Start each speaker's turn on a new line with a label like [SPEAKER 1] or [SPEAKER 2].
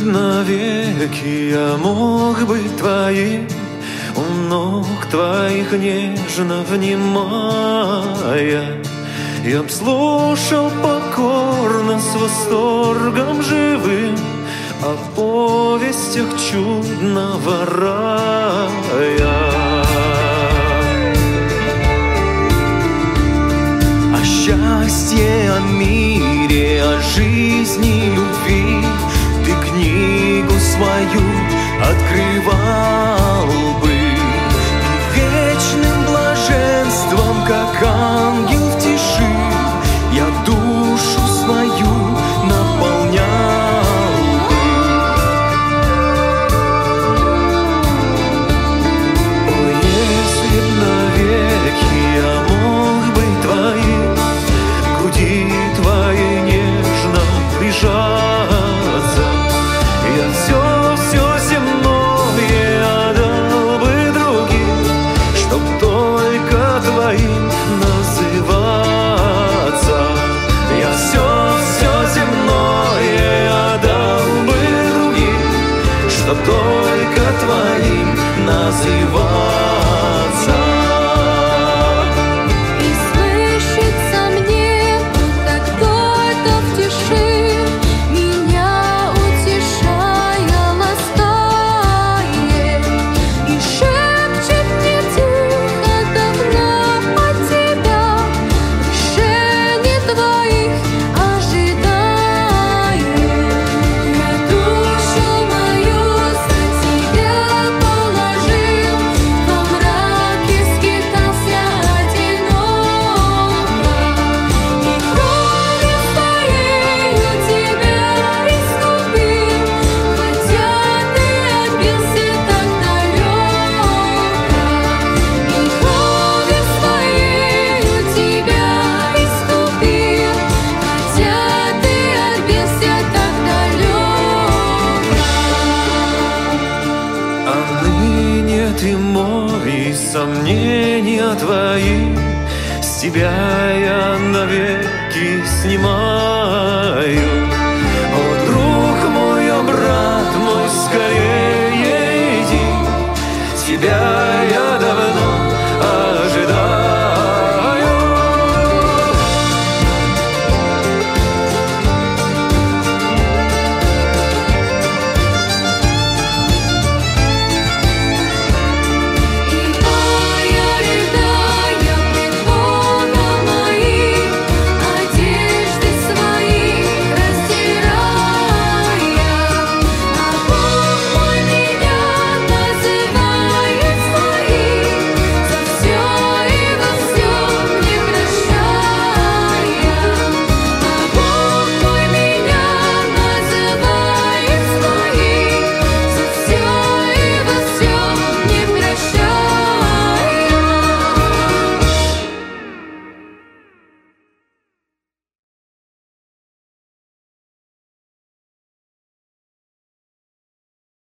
[SPEAKER 1] навеки я мог быть твоим, у ног твоих нежно внимая. Я б слушал покорно с восторгом живым о повестях чудного рая. О счастье, о мире, о жизни, любви ты книгу свою открывал бы, и вечным блаженством, как ангел в тиши, я душу свою наполнял бы. О, если б навеки я мог быть твоим, к груди твоей нежно прижаться, я все земное отдал бы другим, чтоб только твоим называться. Я все земное отдал бы другим, чтоб только твоим называться.
[SPEAKER 2] И слышится мне, будто кто-то в тиши меня утешая ласкает и шепчет мне тихо, давно от тебя решений твоих ожидает. Я душу мою за тебя положил, во мраке скитался одиноко, и кровью своею тебя искупил, хотя ты отбился так далеко. И кровью своею тебя искупил, хотя ты отбился так далеко.
[SPEAKER 1] А ныне ты мой, и сомнения твои с тебя я навеки снимаю.